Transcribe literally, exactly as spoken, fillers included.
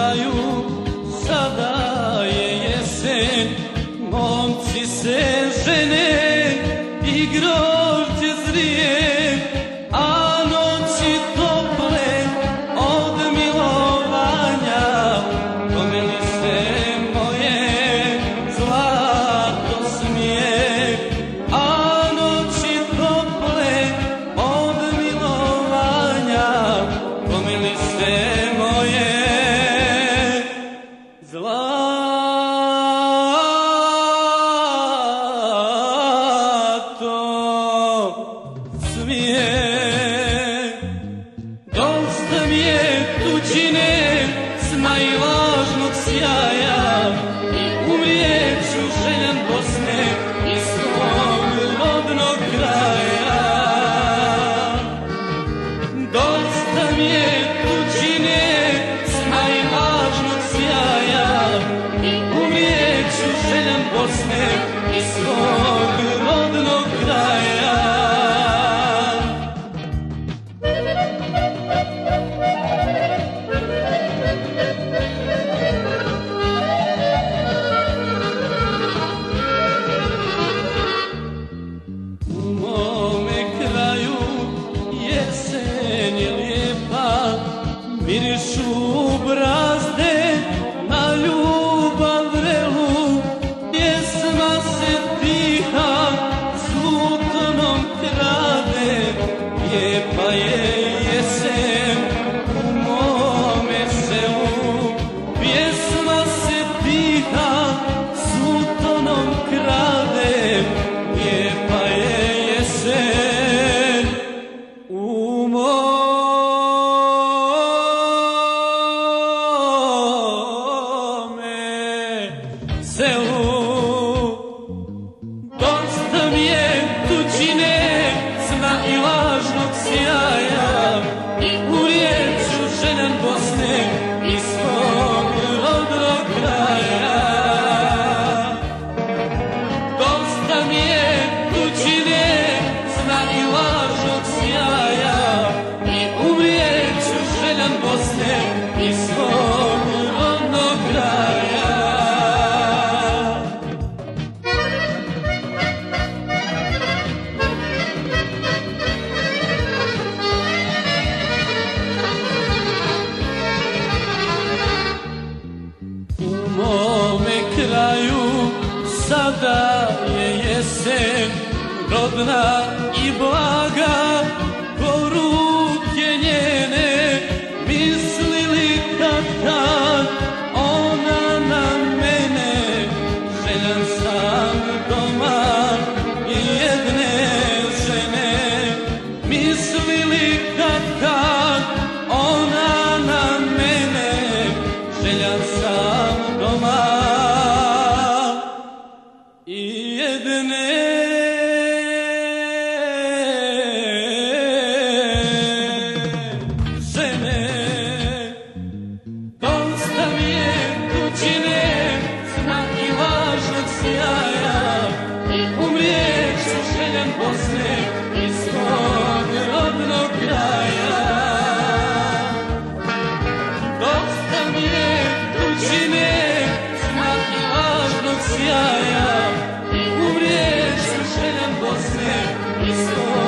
kraju, sada je jesen, momci se žene i grožđe zrije, a noći tople od milovanja. Pomeli se moje zlato smije, a noći tople od milovanja. Pomeli se moje zlato smije. Dosta mi je tuđine, sna i lažnog sjaja, i umrijeću željan Bosne i svog rodnog kraja. Dosta mi je tuđine, sna i lažnog sjaja, i umrijeću željan Bosne i svog rodnog kraja. U mome kraju jesen je lijepa, mirišu brazde na ljubav vrelu. Pjesma se tiha slutonom krade, lijepa je jesen u mome selu. Pjesma se tiha slutonom krade, lijepa je jesen u mome selu. Dosta mi je tuđine, sna i lažnog sjaja, i umrijeću željan Bosne i svog rodnog kraja. Dosta mi je tuđine, sna i lažnog sjaja, i umrijeću željan Bosne i svog rodnog kraja. U mome kraju sada je jesen, rodna i blaga, ko ruke njene mislili kad kad ona na mene. Željan sam doma i jedne žene, mislili kad kad ona na mene. Željan sam doma i jedne žene. Dosta mi je tuđine, sna i lažnog sjaja, i umrijeću željan Bosne i svog rodnog kraja. Dosta mi je tuđine, sna i lažnog sjaja, i umrijeću željan Bosne i svog